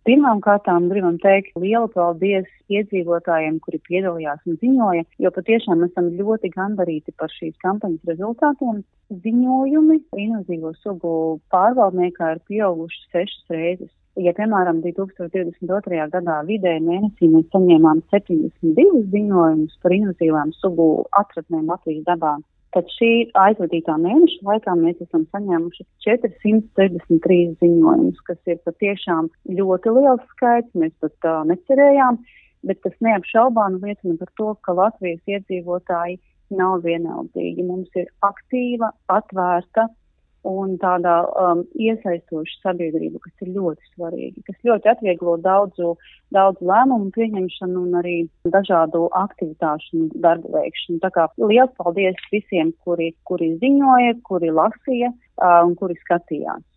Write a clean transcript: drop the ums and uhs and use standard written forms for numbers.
Pirmām kārtām gribam teikt lielu paldies iedzīvotājiem, kuri piedalījās un ziņoja, jo patiešām esam ļoti gandarīti par šīs kampaņas rezultātiem. Ziņojumi invazīvo sugu pārvaldniekā ir pieauguši 6 reizes. Ja, piemēram, 2022. gadā vidēji mēnesī mēs saņēmām 72 ziņojumus par invazīvām sugu atradnēm Latvijas dabā, tad šī aizvadītā mēneša laikā mēs esam saņēmuši 463 ziņojumus, kas ir patiešām ļoti liels skaits, mēs pat necerējām, bet tas neapšaubām liecina par to, ka Latvijas iedzīvotāji nav vienaldīgi. Mums ir aktīva, atvērta un tādā iesaistoša sabiedrība, kas ir ļoti svarīga, kas ļoti atvieglo daudzu lēmumu pieņemšanu un arī dažādu aktivitāšu un darbu veikšanu. Tā kā liels paldies visiem, kuri ziņoja, kuri lasīja un kuri skatījās.